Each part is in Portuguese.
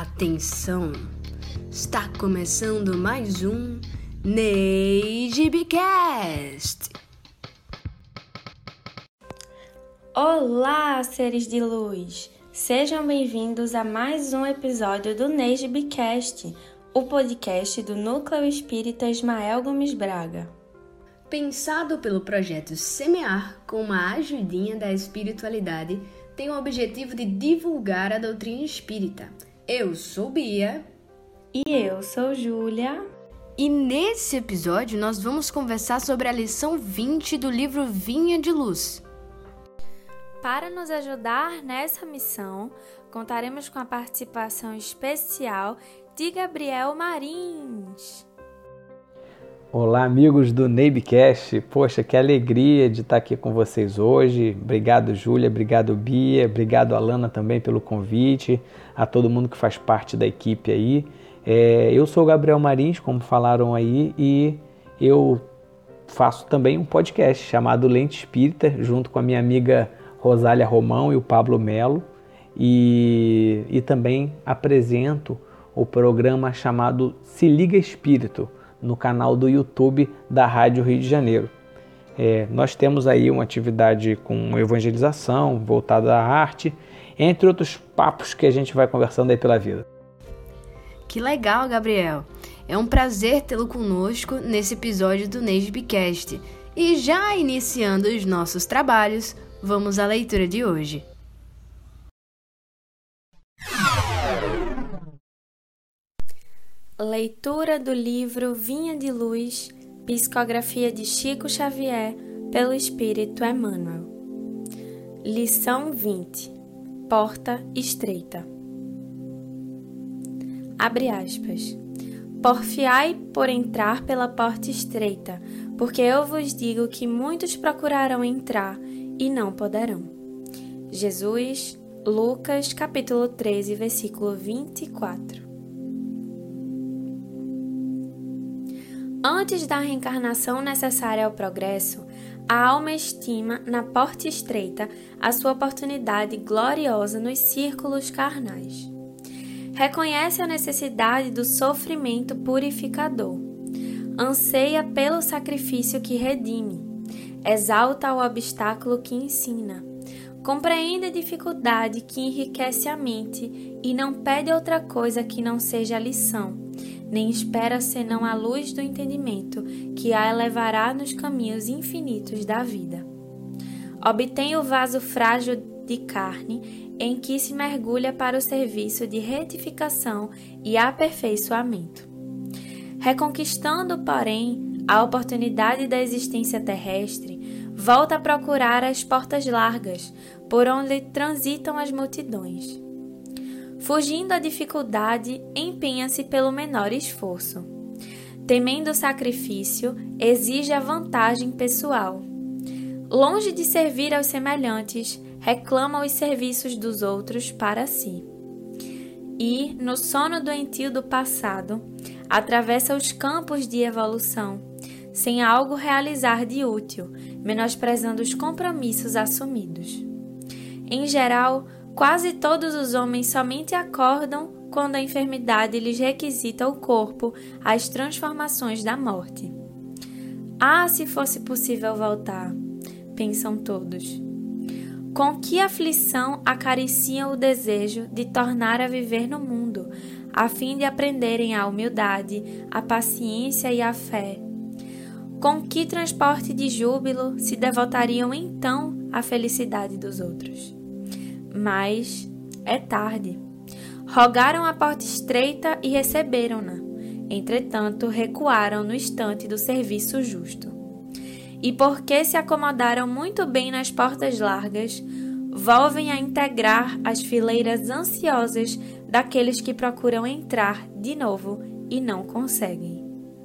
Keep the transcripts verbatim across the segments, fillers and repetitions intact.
Atenção! Está começando mais um NeiGBcast! Olá, seres de luz! Sejam bem-vindos a mais um episódio do NeiGBcast, o podcast do Núcleo Espírita Ismael Gomes Braga. Pensado pelo projeto Semear com uma ajudinha da espiritualidade, tem o objetivo de divulgar a doutrina espírita. Eu sou Bia. E eu sou Júlia. E nesse episódio nós vamos conversar sobre a lição vinte do livro Vinha de Luz. Para nos ajudar nessa missão, contaremos com a participação especial de Gabriel Marins. Olá, amigos do NeiGBcast. Poxa, que alegria de estar aqui com vocês hoje. Obrigado, Júlia. Obrigado, Bia. Obrigado, Alana, também pelo convite. A todo mundo que faz parte da equipe aí. É, eu sou o Gabriel Marins, como falaram aí, e eu faço também um podcast chamado Lente Espírita, junto com a minha amiga Rosália Romão e o Pablo Melo. E, e também apresento o programa chamado Se Liga Espírito, no canal do YouTube da Rádio Rio de Janeiro. É, nós temos aí uma atividade com evangelização, voltada à arte, entre outros papos que a gente vai conversando aí pela vida. Que legal, Gabriel! É um prazer tê-lo conosco nesse episódio do NeiGBcast. E já iniciando os nossos trabalhos, vamos à leitura de hoje. Leitura do livro Vinha de Luz, Psicografia de Chico Xavier, pelo Espírito Emmanuel. Lição vinte. Porta estreita. Abre aspas. Porfiai por entrar pela porta estreita, porque eu vos digo que muitos procurarão entrar e não poderão. Jesus, Lucas, capítulo treze, versículo vinte e quatro. Antes da reencarnação necessária ao progresso, a alma estima na porta estreita a sua oportunidade gloriosa nos círculos carnais. Reconhece a necessidade do sofrimento purificador. Anseia pelo sacrifício que redime. Exalta o obstáculo que ensina. Compreende a dificuldade que enriquece a mente e não pede outra coisa que não seja a lição, nem espera senão a luz do entendimento que a elevará nos caminhos infinitos da vida. Obtém o vaso frágil de carne em que se mergulha para o serviço de retificação e aperfeiçoamento. Reconquistando, porém, a oportunidade da existência terrestre, volta a procurar as portas largas, por onde transitam as multidões. Fugindo à dificuldade, empenha-se pelo menor esforço. Temendo o sacrifício, exige a vantagem pessoal. Longe de servir aos semelhantes, reclama os serviços dos outros para si. E, no sono doentio do passado, atravessa os campos de evolução, sem algo realizar de útil, menosprezando os compromissos assumidos. Em geral, quase todos os homens somente acordam quando a enfermidade lhes requisita o corpo às transformações da morte. Ah, se fosse possível voltar, pensam todos. Com que aflição acariciam o desejo de tornar a viver no mundo, a fim de aprenderem a humildade, a paciência e a fé. Com que transporte de júbilo se devotariam então à felicidade dos outros? Mas é tarde. Rogaram a porta estreita e receberam-na. Entretanto, recuaram no instante do serviço justo. E porque se acomodaram muito bem nas portas largas, volvem a integrar as fileiras ansiosas daqueles que procuram entrar de novo e não conseguem.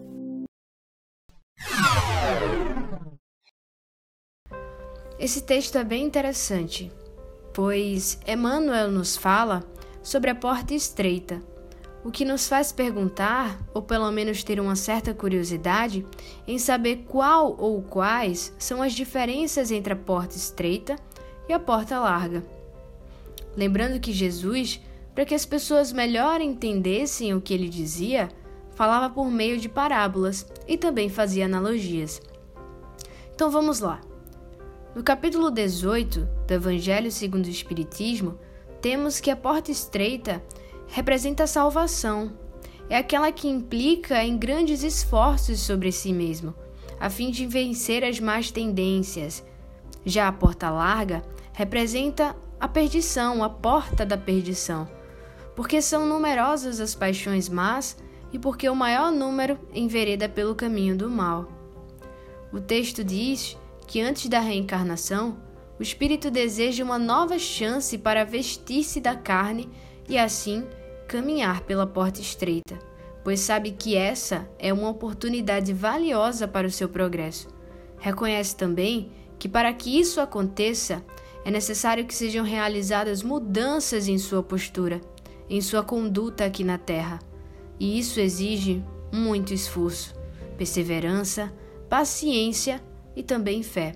Esse texto é bem interessante, pois Emmanuel nos fala sobre a porta estreita, o que nos faz perguntar, ou pelo menos ter uma certa curiosidade, em saber qual ou quais são as diferenças entre a porta estreita e a porta larga. Lembrando que Jesus para que as pessoas melhor entendessem o que ele dizia, falava por meio de parábolas e também fazia analogias. Então vamos lá. No capítulo dezoito do Evangelho segundo o Espiritismo, temos que a porta estreita representa a salvação. É aquela que implica em grandes esforços sobre si mesmo, a fim de vencer as más tendências. Já a porta larga representa a perdição, a porta da perdição, porque são numerosas as paixões más e porque o maior número envereda pelo caminho do mal. O texto diz que antes da reencarnação, o espírito deseja uma nova chance para vestir-se da carne e assim caminhar pela porta estreita, pois sabe que essa é uma oportunidade valiosa para o seu progresso. Reconhece também que para que isso aconteça, é necessário que sejam realizadas mudanças em sua postura, em sua conduta aqui na Terra. E isso exige muito esforço, perseverança, paciência e também fé.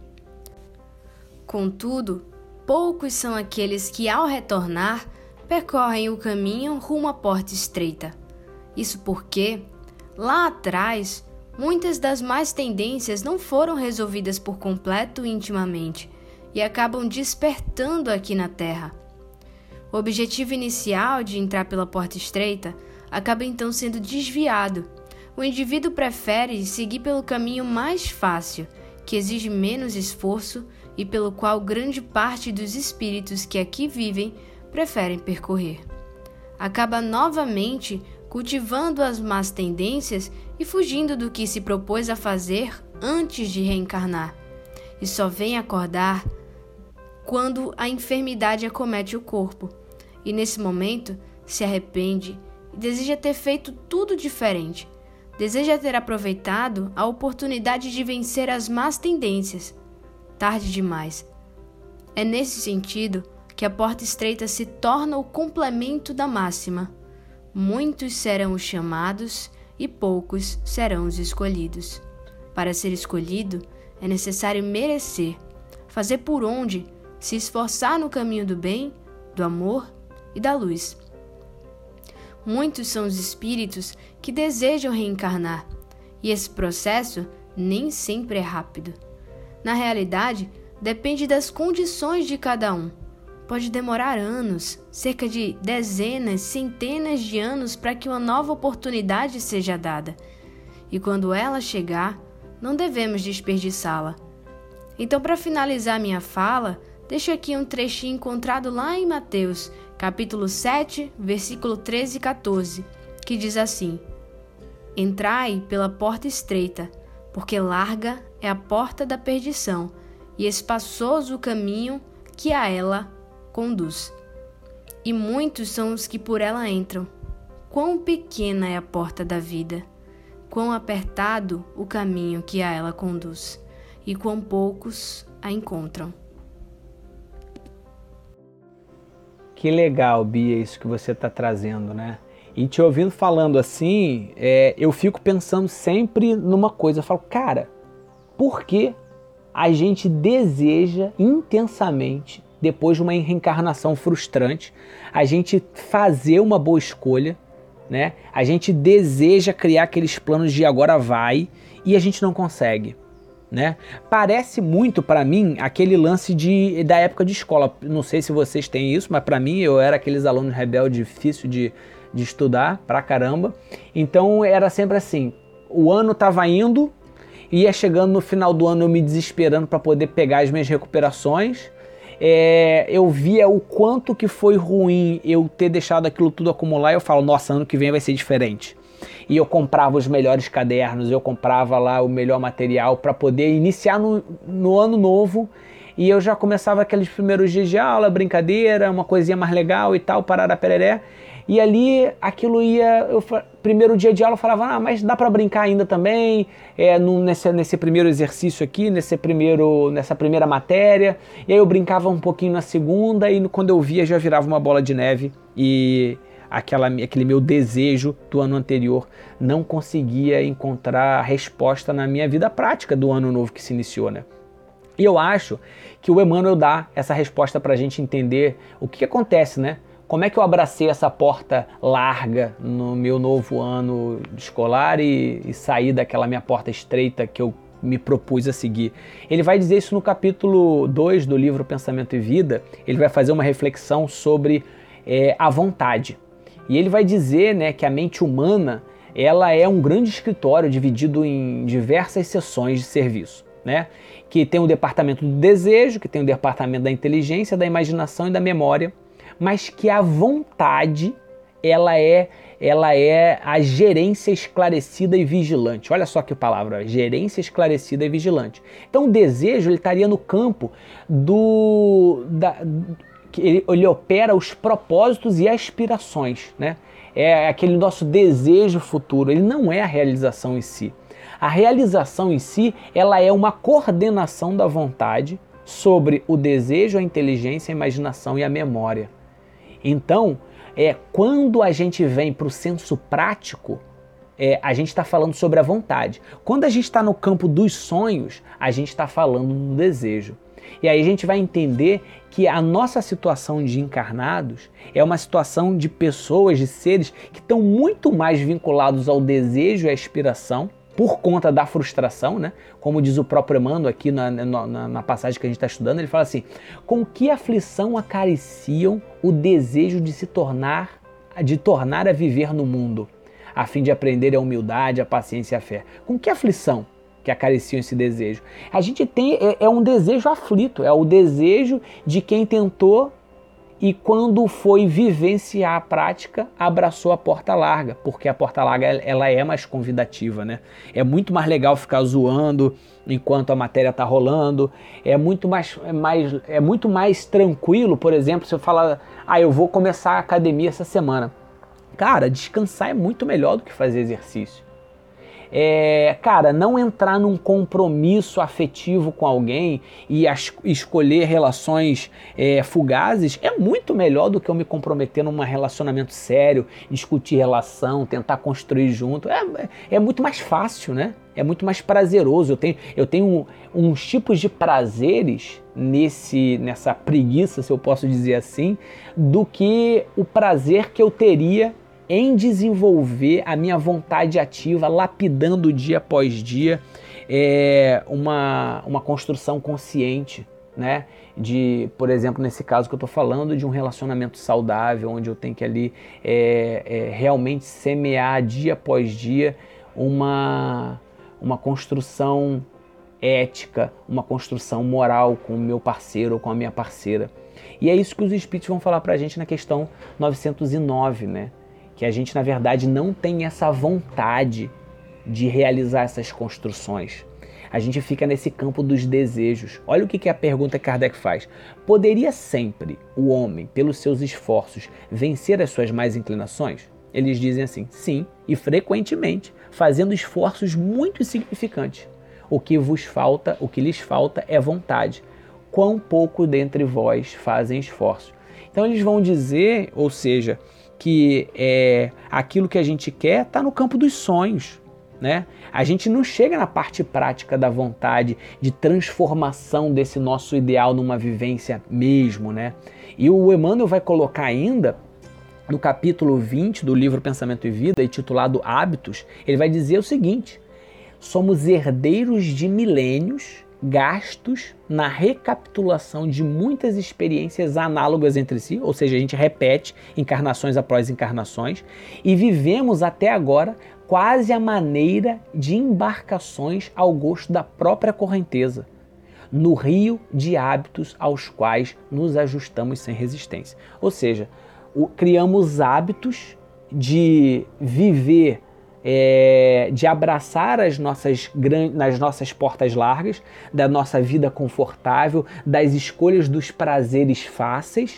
Contudo, poucos são aqueles que, ao retornar, percorrem o caminho rumo à porta estreita. Isso porque, lá atrás, muitas das más tendências não foram resolvidas por completo intimamente e acabam despertando aqui na Terra. O objetivo inicial de entrar pela porta estreita acaba então sendo desviado. O indivíduo prefere seguir pelo caminho mais fácil, que exige menos esforço e pelo qual grande parte dos espíritos que aqui vivem preferem percorrer. Acaba novamente cultivando as más tendências e fugindo do que se propôs a fazer antes de reencarnar, e só vem acordar quando a enfermidade acomete o corpo, e nesse momento se arrepende e deseja ter feito tudo diferente, deseja ter aproveitado a oportunidade de vencer as más tendências. Tarde demais. É nesse sentido que a porta estreita se torna o complemento da máxima: muitos serão os chamados e poucos serão os escolhidos. Para ser escolhido, é necessário merecer, fazer por onde, se esforçar no caminho do bem, do amor e da luz. Muitos são os espíritos que desejam reencarnar, e esse processo nem sempre é rápido. Na realidade, depende das condições de cada um. Pode demorar anos, cerca de dezenas, centenas de anos para que uma nova oportunidade seja dada. E quando ela chegar, não devemos desperdiçá-la. Então, para finalizar minha fala, deixo aqui um trechinho encontrado lá em Mateus, capítulo sete, versículo treze e quatorze, que diz assim: Entrai pela porta estreita, porque larga é a porta da perdição, e espaçoso o caminho que a ela conduz. E muitos são os que por ela entram. Quão pequena é a porta da vida, quão apertado o caminho que a ela conduz, e quão poucos a encontram. Que legal, Bia, isso que você está trazendo, né? E te ouvindo falando assim, é, eu fico pensando sempre numa coisa. Eu falo, cara, por que a gente deseja intensamente, depois de uma reencarnação frustrante, a gente fazer uma boa escolha, né? A gente deseja criar aqueles planos de agora vai e a gente não consegue, né? Parece muito para mim aquele lance de, da época de escola. Não sei se vocês têm isso, mas para mim eu era aqueles alunos rebeldes difícil de, de estudar pra caramba. Então era sempre assim, o ano tava indo, ia chegando no final do ano eu me desesperando para poder pegar as minhas recuperações. É, eu via o quanto que foi ruim eu ter deixado aquilo tudo acumular e eu falo, nossa, ano que vem vai ser diferente. E eu comprava os melhores cadernos, eu comprava lá o melhor material para poder iniciar no, no ano novo, e eu já começava aqueles primeiros dias de aula, brincadeira, uma coisinha mais legal e tal, parará pereré. E ali aquilo ia, eu, primeiro dia de aula eu falava, ah, mas dá para brincar ainda também, é, no, nesse, nesse primeiro exercício aqui, nesse primeiro, nessa primeira matéria. E aí eu brincava um pouquinho na segunda e quando eu via já virava uma bola de neve e aquela, aquele meu desejo do ano anterior não conseguia encontrar resposta na minha vida prática do ano novo que se iniciou, né? E eu acho que o Emmanuel dá essa resposta para a gente entender o que, que acontece, né? Como é que eu abracei essa porta larga no meu novo ano escolar e, e saí daquela minha porta estreita que eu me propus a seguir? Ele vai dizer isso no capítulo dois do livro Pensamento e Vida. Ele vai fazer uma reflexão sobre é, a vontade. E ele vai dizer, né, que a mente humana ela é um grande escritório dividido em diversas seções de serviço, né? Que tem o departamento do desejo, que tem o departamento da inteligência, da imaginação e da memória, mas que a vontade ela é, ela é a gerência esclarecida e vigilante. Olha só que palavra, gerência esclarecida e vigilante. Então o desejo ele estaria no campo do... Da, ele, ele opera os propósitos e aspirações, né? É aquele nosso desejo futuro, ele não é a realização em si. A realização em si, ela é uma coordenação da vontade sobre o desejo, a inteligência, a imaginação e a memória. Então, é, quando a gente vem para o senso prático, é, a gente está falando sobre a vontade. Quando a gente está no campo dos sonhos, a gente está falando do desejo. E aí a gente vai entender que a nossa situação de encarnados é uma situação de pessoas, de seres que estão muito mais vinculados ao desejo e à aspiração, por conta da frustração, né? Como diz o próprio Emmanuel aqui na, na, na passagem que a gente está estudando, ele fala assim: com que aflição acariciam o desejo de se tornar, de tornar a viver no mundo, a fim de aprender a humildade, a paciência e a fé. Com que aflição que acariciam esse desejo? A gente tem, é, é um desejo aflito, é o desejo de quem tentou e quando foi vivenciar a prática, abraçou a porta larga, porque a porta larga ela é mais convidativa, né? É muito mais legal ficar zoando enquanto a matéria está rolando, é muito mais, é, mais, é muito mais tranquilo, por exemplo, se eu falar, ah, eu vou começar a academia essa semana. Cara, descansar é muito melhor do que fazer exercício. É, cara, não entrar num compromisso afetivo com alguém e as, escolher relações é, fugazes é muito melhor do que eu me comprometer num relacionamento sério, discutir relação, tentar construir junto. É, é muito mais fácil, né? É muito mais prazeroso. Eu tenho, eu tenho um, uns tipos de prazeres nesse, nessa preguiça, se eu posso dizer assim, do que o prazer que eu teria em desenvolver a minha vontade ativa, lapidando dia após dia é, uma, uma construção consciente, né? De, por exemplo, nesse caso que eu estou falando, de um relacionamento saudável, onde eu tenho que ali é, é, realmente semear dia após dia uma, uma construção ética, uma construção moral com o meu parceiro ou com a minha parceira. E é isso que os Espíritos vão falar pra gente na questão novecentos e nove, né? Que a gente, na verdade, não tem essa vontade de realizar essas construções. A gente fica nesse campo dos desejos. Olha o que é a pergunta que Kardec faz. Poderia sempre o homem, pelos seus esforços, vencer as suas más inclinações? Eles dizem assim, sim, e frequentemente, fazendo esforços muito insignificantes. O que vos falta, o que lhes falta é vontade. Quão pouco dentre vós fazem esforços. Então eles vão dizer, ou seja, que é, aquilo que a gente quer está no campo dos sonhos, né? A gente não chega na parte prática da vontade, de transformação desse nosso ideal numa vivência mesmo, né? E o Emmanuel vai colocar ainda, no capítulo vinte do livro Pensamento e Vida, intitulado Hábitos, ele vai dizer o seguinte: somos herdeiros de milênios gastos na recapitulação de muitas experiências análogas entre si, ou seja, a gente repete encarnações após encarnações, e vivemos até agora quase a maneira de embarcações ao gosto da própria correnteza, no rio de hábitos aos quais nos ajustamos sem resistência. Ou seja, o, criamos hábitos de viver É, de abraçar as nossas, nas nossas portas largas, da nossa vida confortável, das escolhas dos prazeres fáceis,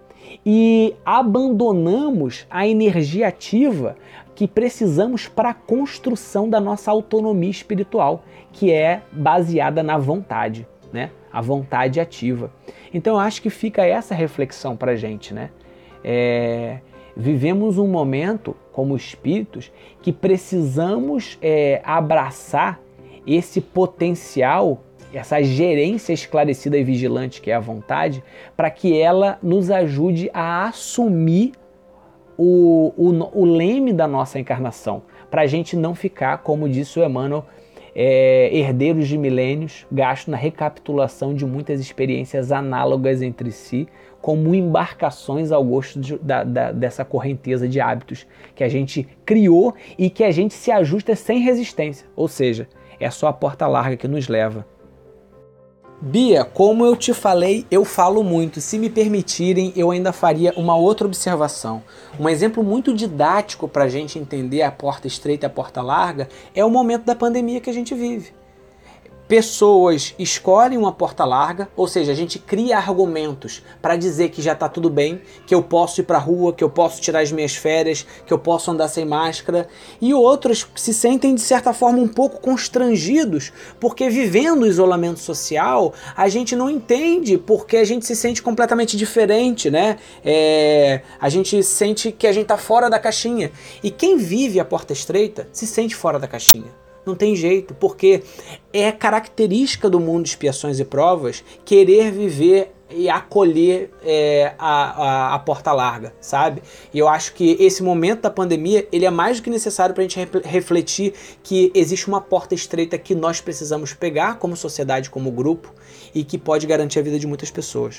e abandonamos a energia ativa que precisamos para a construção da nossa autonomia espiritual, que é baseada na vontade, né? A vontade ativa. Então eu acho que fica essa reflexão para a gente, né? É... Vivemos um momento, como espíritos, que precisamos é, abraçar esse potencial essa gerência esclarecida e vigilante que é a vontade, para que ela nos ajude a assumir o, o, o leme da nossa encarnação, para a gente não ficar, como disse o Emmanuel, é, herdeiros de milênios, gasto na recapitulação de muitas experiências análogas entre si, como embarcações ao gosto de, da, da, dessa correnteza de hábitos que a gente criou e que a gente se ajusta sem resistência, ou seja, é só a porta larga que nos leva. Bia, como eu te falei, eu falo muito. Se me permitirem, eu ainda faria uma outra observação. Um exemplo muito didático para a gente entender a porta estreita e a porta larga é o momento da pandemia que a gente vive. Pessoas escolhem uma porta larga, ou seja, a gente cria argumentos para dizer que já está tudo bem, que eu posso ir para a rua, que eu posso tirar as minhas férias, que eu posso andar sem máscara, e outros se sentem de certa forma um pouco constrangidos, porque vivendo o isolamento social, a gente não entende porque a gente se sente completamente diferente, né? É, a gente sente que a gente está fora da caixinha, e quem vive a porta estreita se sente fora da caixinha. Não tem jeito, porque é característica do mundo de expiações e provas querer viver e acolher é, a, a, a porta larga, sabe? E eu acho que esse momento da pandemia, ele é mais do que necessário para a gente refletir que existe uma porta estreita que nós precisamos pegar como sociedade, como grupo, e que pode garantir a vida de muitas pessoas.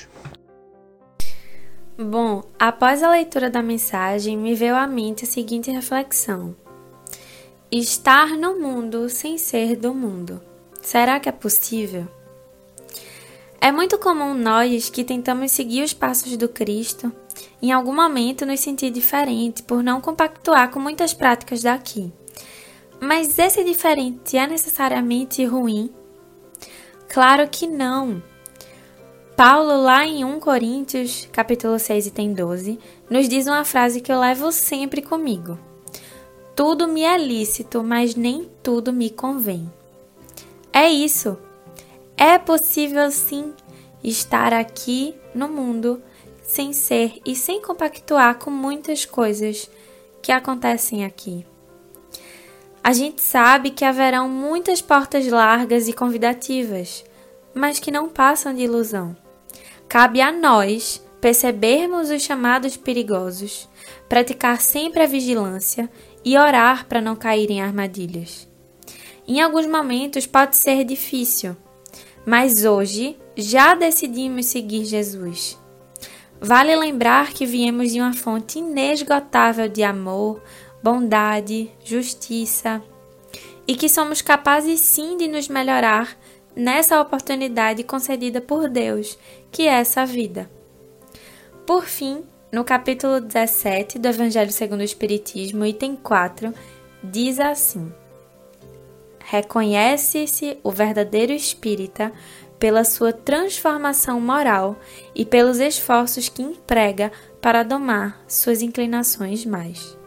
Bom, após a leitura da mensagem, me veio à mente a seguinte reflexão. Estar no mundo sem ser do mundo. Será que é possível? É muito comum nós que tentamos seguir os passos do Cristo, em algum momento nos sentir diferente por não compactuar com muitas práticas daqui. Mas esse diferente é necessariamente ruim? Claro que não. Paulo, lá em Primeira Coríntios, capítulo seis, item doze, nos diz uma frase que eu levo sempre comigo. Tudo me é lícito, mas nem tudo me convém. É isso. É possível sim estar aqui no mundo sem ser e sem compactuar com muitas coisas que acontecem aqui. A gente sabe que haverão muitas portas largas e convidativas, mas que não passam de ilusão. Cabe a nós percebermos os chamados perigosos, praticar sempre a vigilância e orar para não cair em armadilhas. Em alguns momentos pode ser difícil, mas hoje já decidimos seguir Jesus. Vale lembrar que viemos de uma fonte inesgotável de amor, bondade, justiça, e que somos capazes sim de nos melhorar nessa oportunidade concedida por Deus, que é essa vida. Por fim, no capítulo dezessete do Evangelho segundo o Espiritismo, item quatro, diz assim: reconhece-se o verdadeiro espírita pela sua transformação moral e pelos esforços que emprega para domar suas inclinações mais.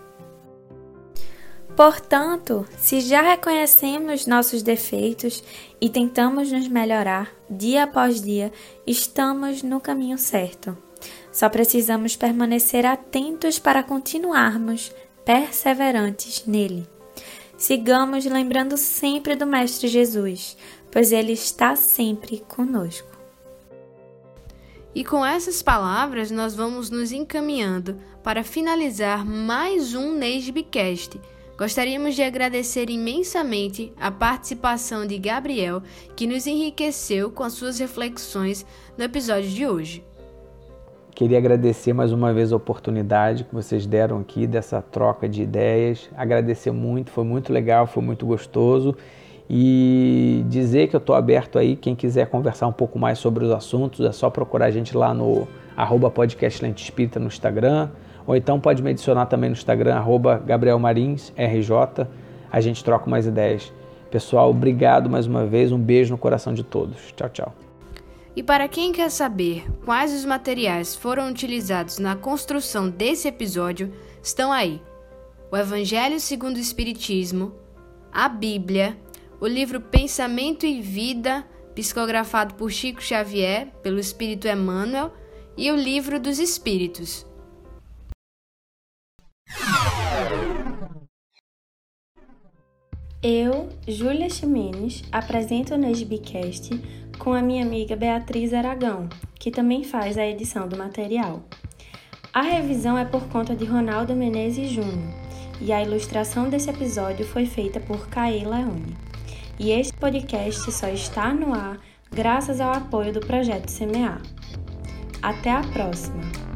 Portanto, se já reconhecemos nossos defeitos e tentamos nos melhorar dia após dia, estamos no caminho certo. Só precisamos permanecer atentos para continuarmos perseverantes nele. Sigamos lembrando sempre do Mestre Jesus, pois ele está sempre conosco. E com essas palavras, nós vamos nos encaminhando para finalizar mais um NeisBcast. Gostaríamos de agradecer imensamente a participação de Gabriel, que nos enriqueceu com as suas reflexões no episódio de hoje. Queria agradecer mais uma vez a oportunidade que vocês deram aqui dessa troca de ideias. Agradecer muito, foi muito legal, foi muito gostoso. E dizer que eu estou aberto aí, quem quiser conversar um pouco mais sobre os assuntos, é só procurar a gente lá no arroba podcast Lente Espírita no Instagram, ou então pode me adicionar também no Instagram, arroba Gabriel Marins, R J, a gente troca mais ideias. Pessoal, obrigado mais uma vez, um beijo no coração de todos. Tchau, tchau. E para quem quer saber quais os materiais foram utilizados na construção desse episódio, estão aí o Evangelho segundo o Espiritismo, a Bíblia, o livro Pensamento e Vida, psicografado por Chico Xavier, pelo Espírito Emmanuel, e o Livro dos Espíritos. Eu, Júlia Ximenes, apresento o NesbiCast com a minha amiga Beatriz Aragão, que também faz a edição do material. A revisão é por conta de Ronaldo Menezes Júnior e a ilustração desse episódio foi feita por Caê Leone. E este podcast só está no ar graças ao apoio do Projeto Semear. Até a próxima!